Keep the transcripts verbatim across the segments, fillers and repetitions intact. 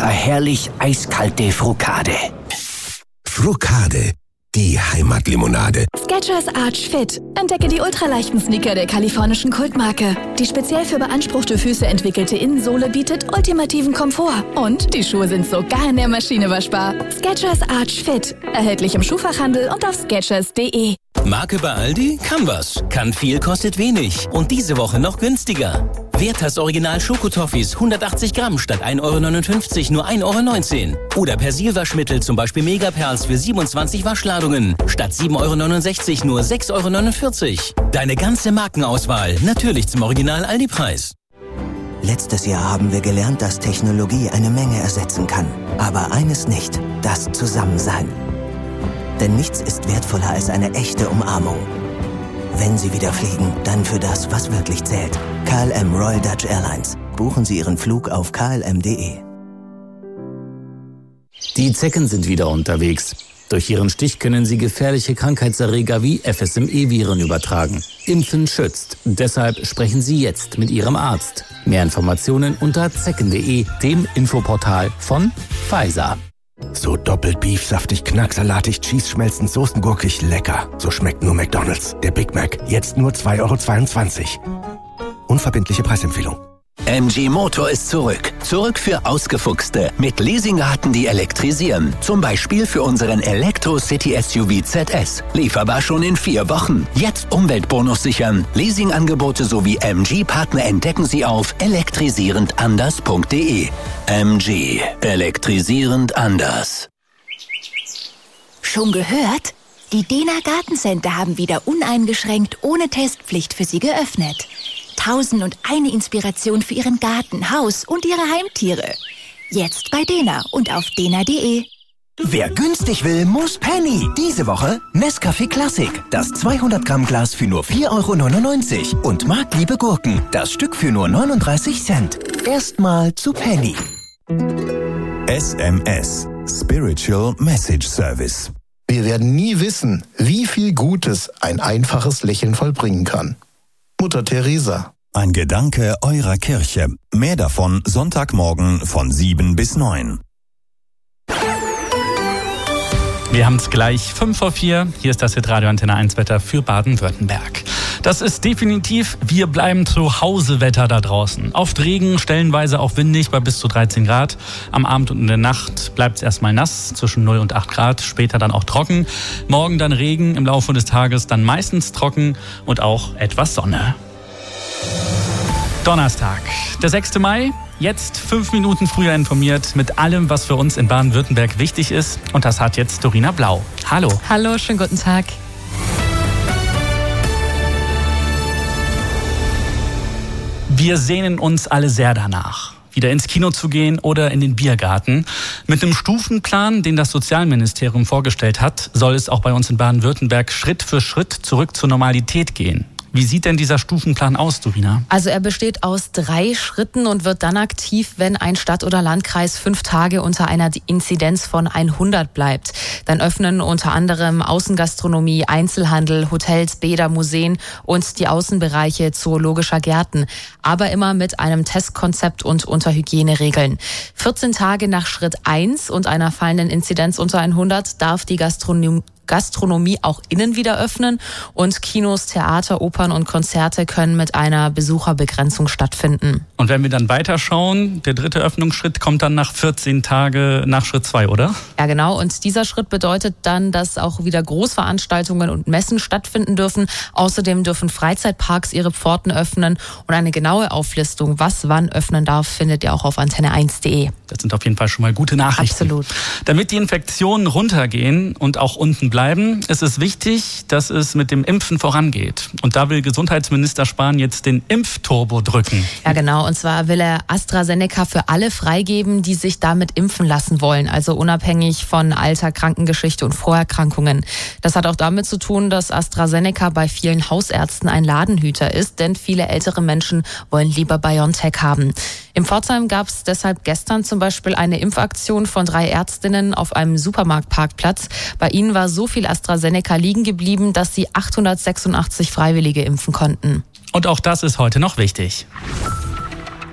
eine herrlich eiskalte Frucade. Frucade, die Heimatlimonade. Skechers Arch Fit. Entdecke die ultraleichten Sneaker der kalifornischen Kultmarke. Die speziell für beanspruchte Füße entwickelte Innensohle bietet ultimativen Komfort. Und die Schuhe sind sogar in der Maschine waschbar. Skechers Arch Fit. Erhältlich im Schuhfachhandel und auf skechers punkt de. Marke bei Aldi? Kann was. Kann viel, kostet wenig. Und diese Woche noch günstiger. Werthers Original Schokotoffees hundertachtzig Gramm statt ein Euro neunundfünfzig, nur ein Euro neunzehn. Oder Persilwaschmittel, zum Beispiel Megaperls für siebenundzwanzig Waschladungen. Statt sieben Euro neunundsechzig, nur sechs Euro neunundvierzig. Deine ganze Markenauswahl, natürlich zum Original Aldi-Preis. Letztes Jahr haben wir gelernt, dass Technologie eine Menge ersetzen kann. Aber eines nicht, das Zusammensein. Denn nichts ist wertvoller als eine echte Umarmung. Wenn Sie wieder fliegen, dann für das, was wirklich zählt. K L M Royal Dutch Airlines. Buchen Sie Ihren Flug auf k l m punkt de. Die Zecken sind wieder unterwegs. Durch ihren Stich können sie gefährliche Krankheitserreger wie F S M E-Viren übertragen. Impfen schützt. Deshalb sprechen Sie jetzt mit Ihrem Arzt. Mehr Informationen unter zecken punkt de, dem Infoportal von Pfizer. So doppelt Beef, saftig, knacksalatig, Cheese schmelzend, soßengurkig, lecker. So schmeckt nur McDonald's. Der Big Mac, jetzt nur zwei Euro zweiundzwanzig. Unverbindliche Preisempfehlung. M G Motor ist zurück. Zurück für Ausgefuchste. Mit Leasingraten, die elektrisieren. Zum Beispiel für unseren Elektro-City S U V Z S. Lieferbar schon in vier Wochen. Jetzt Umweltbonus sichern. Leasingangebote sowie M G-Partner entdecken Sie auf elektrisierend anders punkt de. M G. Elektrisierend anders. Schon gehört? Die Dena Gartencenter haben wieder uneingeschränkt ohne Testpflicht für Sie geöffnet. Tausend und eine Inspiration für Ihren Garten, Haus und Ihre Heimtiere. Jetzt bei Dena und auf dena punkt de. Wer günstig will, muss Penny. Diese Woche Nescafé Classic. Das zweihundert Gramm Glas für nur vier Euro neunundneunzig. Und Marktliebe Gurken. Das Stück für nur neununddreißig Cent. Erstmal zu Penny. S M S. Spiritual Message Service. Wir werden nie wissen, wie viel Gutes ein einfaches Lächeln vollbringen kann. Mutter Teresa. Ein Gedanke eurer Kirche. Mehr davon Sonntagmorgen von sieben bis neun. Wir haben es gleich fünf vor vier. Hier ist das Hitradio Antenne eins Wetter für Baden-Württemberg. Das ist definitiv wir bleiben zu Hause Wetter da draußen. Oft Regen, stellenweise auch windig bei bis zu dreizehn Grad. Am Abend und in der Nacht bleibt es erstmal nass, zwischen null und acht Grad, später dann auch trocken. Morgen dann Regen, im Laufe des Tages dann meistens trocken und auch etwas Sonne. Donnerstag, der sechste Mai. Jetzt fünf Minuten früher informiert mit allem, was für uns in Baden-Württemberg wichtig ist. Und das hat jetzt Dorina Blau. Hallo. Hallo, schönen guten Tag. Wir sehnen uns alle sehr danach, wieder ins Kino zu gehen oder in den Biergarten. Mit einem Stufenplan, den das Sozialministerium vorgestellt hat, soll es auch bei uns in Baden-Württemberg Schritt für Schritt zurück zur Normalität gehen. Wie sieht denn dieser Stufenplan aus, Dorina? Also er besteht aus drei Schritten und wird dann aktiv, wenn ein Stadt- oder Landkreis fünf Tage unter einer Inzidenz von hundert bleibt. Dann öffnen unter anderem Außengastronomie, Einzelhandel, Hotels, Bäder, Museen und die Außenbereiche zoologischer Gärten. Aber immer mit einem Testkonzept und unter Hygieneregeln. vierzehn Tage nach Schritt eins und einer fallenden Inzidenz unter hundert darf die Gastronomie Gastronomie auch innen wieder öffnen und Kinos, Theater, Opern und Konzerte können mit einer Besucherbegrenzung stattfinden. Und wenn wir dann weiterschauen, der dritte Öffnungsschritt kommt dann nach vierzehn Tage nach Schritt zwei, oder? Ja, genau. Und dieser Schritt bedeutet dann, dass auch wieder Großveranstaltungen und Messen stattfinden dürfen. Außerdem dürfen Freizeitparks ihre Pforten öffnen und eine genaue Auflistung, was wann öffnen darf, findet ihr auch auf antenne eins punkt de. Das sind auf jeden Fall schon mal gute Nachrichten. Absolut. Damit die Infektionen runtergehen und auch unten bleiben, ist es wichtig, dass es mit dem Impfen vorangeht. Und da will Gesundheitsminister Spahn jetzt den Impfturbo drücken. Ja, genau. Und zwar will er AstraZeneca für alle freigeben, die sich damit impfen lassen wollen. Also unabhängig von Alter, Krankengeschichte und Vorerkrankungen. Das hat auch damit zu tun, dass AstraZeneca bei vielen Hausärzten ein Ladenhüter ist, denn viele ältere Menschen wollen lieber BioNTech haben. In Pforzheim gab es deshalb gestern zum Beispiel eine Impfaktion von drei Ärztinnen auf einem Supermarktparkplatz. Bei ihnen war so viel AstraZeneca liegen geblieben, dass sie achthundertsechsundachtzig Freiwillige impfen konnten. Und auch das ist heute noch wichtig.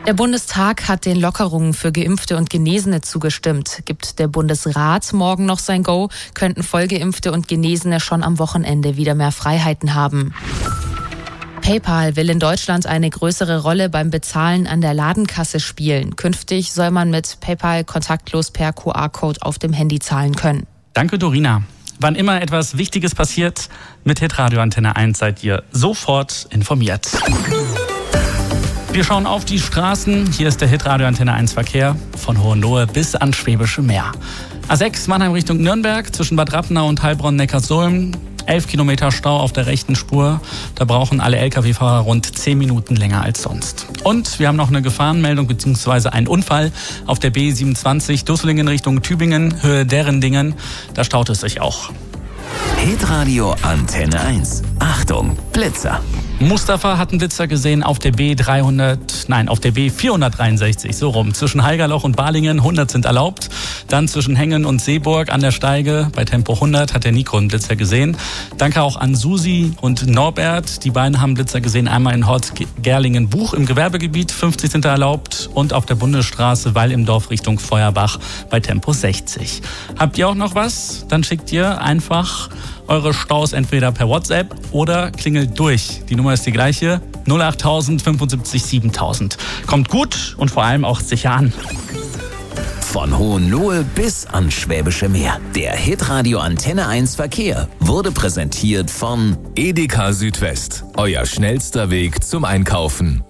Der Bundestag hat den Lockerungen für Geimpfte und Genesene zugestimmt. Gibt der Bundesrat morgen noch sein Go, könnten Vollgeimpfte und Genesene schon am Wochenende wieder mehr Freiheiten haben. PayPal will in Deutschland eine größere Rolle beim Bezahlen an der Ladenkasse spielen. Künftig soll man mit PayPal kontaktlos per Q R-Code auf dem Handy zahlen können. Danke, Dorina. Wann immer etwas Wichtiges passiert, mit Hitradio Antenne eins seid ihr sofort informiert. Wir schauen auf die Straßen. Hier ist der Hitradio Antenne eins Verkehr von Hohenlohe bis ans Schwäbische Meer. A sechs Mannheim Richtung Nürnberg zwischen Bad Rappenau und Heilbronn-Neckarsulm. elf Kilometer Stau auf der rechten Spur. Da brauchen alle L K W-Fahrer rund zehn Minuten länger als sonst. Und wir haben noch eine Gefahrenmeldung bzw. einen Unfall auf der B siebenundzwanzig Dusselingen Richtung Tübingen, Höhe Derendingen. Da staut es sich auch. Hitradio Antenne eins. Achtung, Blitzer. Mustafa hat einen Blitzer gesehen auf der B dreihundert, nein, auf der B vierhundertdreiundsechzig, so rum. Zwischen Haigerloch und Balingen, hundert sind erlaubt. Dann zwischen Hengen und Seeburg an der Steige bei Tempo hundert hat der Nico einen Blitzer gesehen. Danke auch an Susi und Norbert. Die beiden haben Blitzer gesehen, einmal in Horst-Gerlingen-Buch im Gewerbegebiet, fünfzig sind da erlaubt. Und auf der Bundesstraße Weil im Dorf Richtung Feuerbach bei Tempo sechzig. Habt ihr auch noch was? Dann schickt ihr einfach eure Staus entweder per WhatsApp oder klingelt durch. Die Nummer ist die gleiche, null achttausend fünfundsiebzig siebentausend. Kommt gut und vor allem auch sicher an. Von Hohenlohe bis ans Schwäbische Meer. Der Hitradio Antenne eins Verkehr wurde präsentiert von Edeka Südwest. Euer schnellster Weg zum Einkaufen.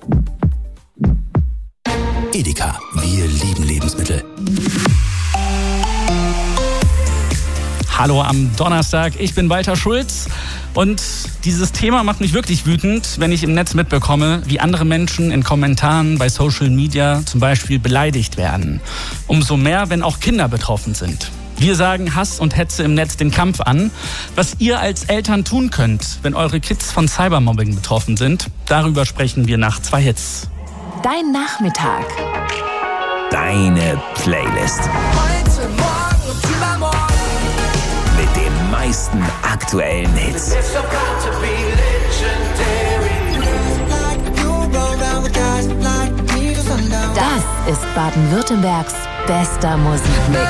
Edeka, wir lieben Lebensmittel. Hallo am Donnerstag, ich bin Walter Schulz und dieses Thema macht mich wirklich wütend, wenn ich im Netz mitbekomme, wie andere Menschen in Kommentaren bei Social Media zum Beispiel beleidigt werden. Umso mehr, wenn auch Kinder betroffen sind. Wir sagen Hass und Hetze im Netz den Kampf an. Was ihr als Eltern tun könnt, wenn eure Kids von Cybermobbing betroffen sind, darüber sprechen wir nach zwei Hits. Dein Nachmittag. Deine Playlist. Heute, morgen und übermorgen. Mit den meisten aktuellen Hits. Das ist Baden-Württembergs bester Musikmix.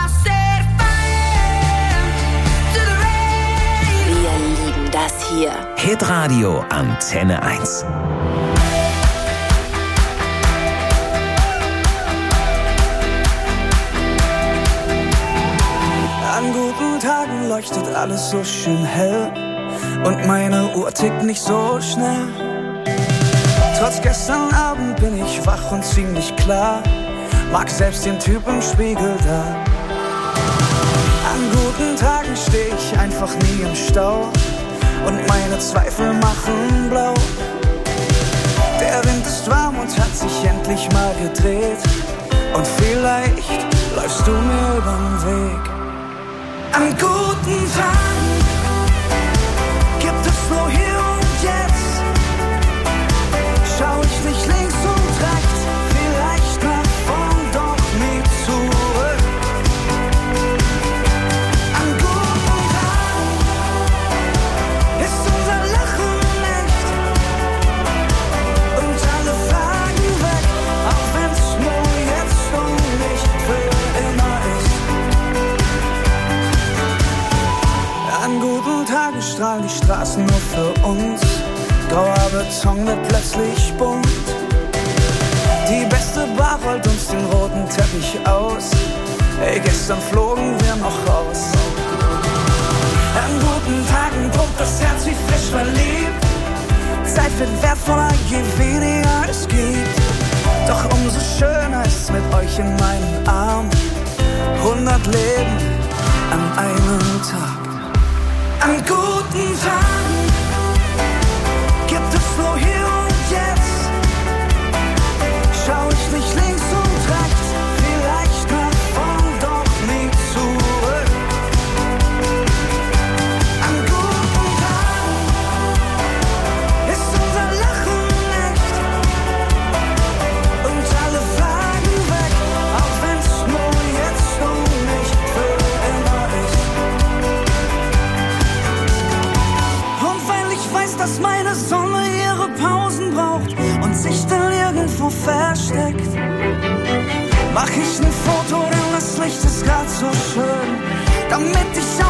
Wir lieben das hier. Hitradio Antenne eins. An guten Tagen leuchtet alles so schön hell und meine Uhr tickt nicht so schnell. Trotz gestern Abend bin ich wach und ziemlich klar, mag selbst den Typ im Spiegel da. An guten Tagen steh ich einfach nie im Stau und meine Zweifel machen blau. Der Wind ist warm und hat sich endlich mal gedreht und vielleicht läufst du mir übern Weg. An guten Tagen gibt es nur hier und jetzt. Schau ich nicht links und rechts, vielleicht nach vorn, doch nie zurück. An guten Tagen ist unser Lachen echt und alle Fragen weg, auch wenn's nur jetzt und nicht für immer ist. An guten Tagen strahlen die Straßen nur für uns. Grauer Beton wird plötzlich bunt. Die beste Bar rollt uns den roten Teppich aus. Ey, gestern flogen wir noch raus. An guten Tagen pumpt das Herz wie frisch verliebt. Zeit wird wertvoller, je weniger es gibt. Doch umso schöner ist mit euch in meinen Armen. Hundert Leben an einem Tag. An guten Tagen gibt es nur hier und jetzt. Schau ich nicht links und rechts, vielleicht nach vorn, doch nie zurück. An guten Tagen ist unser Lachen echt und alle Fragen weg, auch wenn's nur jetzt und nicht für immer ist. versteckt. Mach ich ein Foto, denn das Licht ist grad so schön, damit ich